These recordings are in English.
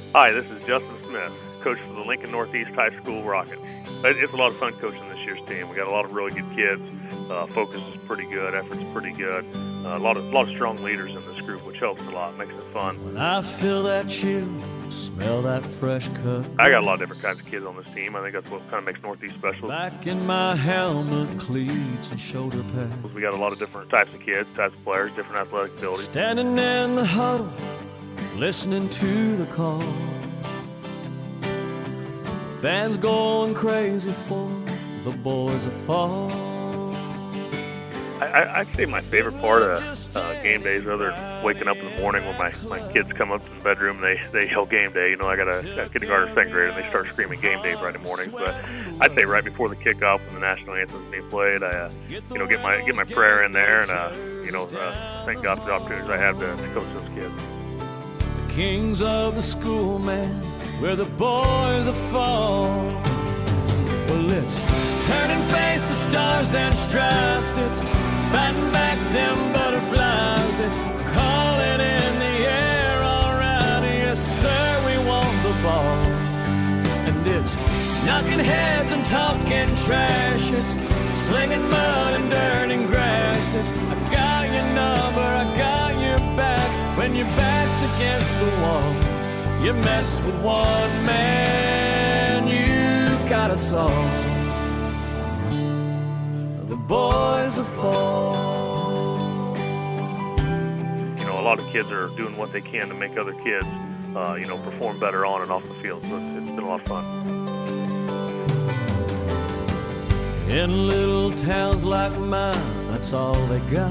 Hi, this is Justin Smith, coach for the Lincoln Northeast High School Rockets. It's a lot of fun coaching this year's team. We got a lot of really good kids. Focus is pretty good. Effort's pretty good. A lot of strong leaders in this group, which helps a lot, makes it fun. When I feel that chill, smell that fresh cut. I got a lot of different kinds of kids on this team. I think that's what kind of makes Northeast special. Back in my helmet, cleats, and shoulder pads. We got a lot of different types of kids, types of players, different athletic abilities. Standing in the huddle, listening to the call. Fans going crazy for the boys of fall. I'd say my favorite part of game days, other than waking up in the morning when my kids come up to the bedroom and they yell game day. You know, I got a kindergarten, second grade, and they start screaming game day Friday mornings. But I'd say right before the kickoff when the national anthem's being played, I get my prayer in there and thank God for the opportunities I have to coach those kids. The kings of the school, man, where the boys are fall. Well, it's turn and face the stars and stripes. It's fighting back them butterflies. It's calling in the air, all right. Yes, sir, we want the ball. And it's knocking heads and talking trash. It's slinging mud and dirt and grass. It's I got your number, I got your back. When your back's against the wall, you mess with one man, you got us all. The boys are fall. You know, a lot of kids are doing what they can to make other kids, perform better on and off the field. So it's been a lot of fun. In little towns like mine, that's all they got.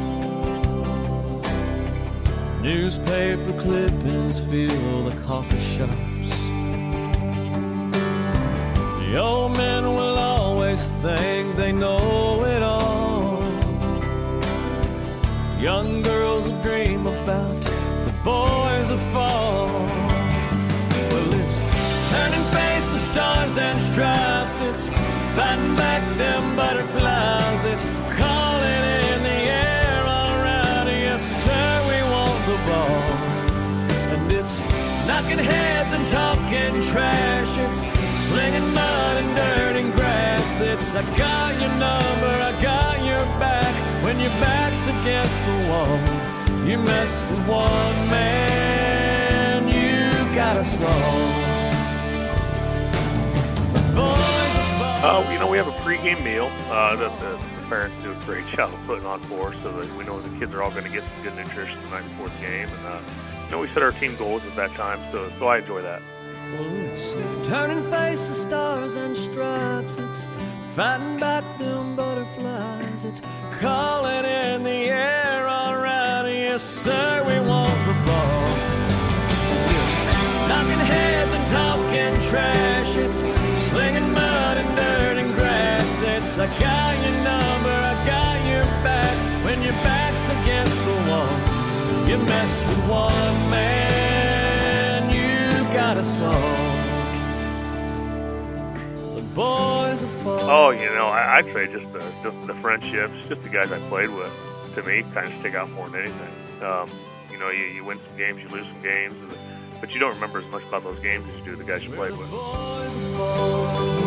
Newspaper clippings fill the coffee shops. The old men will always think they know it all. Young girls will dream about the boys of fall. Well, it's turn and face the stars and stripes. It's fighting back them butterflies. It's calling in the air, all right. Yes, sir, we want the ball. And it's knocking heads and talking trash. It's slinging mud and dirt and grass. It's I got your number, I got your back. When your back's against the wall, you mess with one man, you got us all. We have a pregame meal that the parents do a great job of putting on for us, so that we know the kids are all going to get some good nutrition the night before the game. And we set our team goals at that time, so I enjoy that. Well, it's turn and face the stars and stripes. It's fighting back them butterflies. It's calling in the air, all right. Yes, sir, we want the ball. It's knocking heads and talking trash. It's slinging mud and dirt and grass. It's I got your number, I got your back. When your back's against the wall, you mess with one man, you got us all. The boys are falling. Oh, I'd say just the friendships, just the guys I played with, to me, kind of stick out more than anything. You win some games, you lose some games, but you don't remember as much about those games as you do the guys you played with.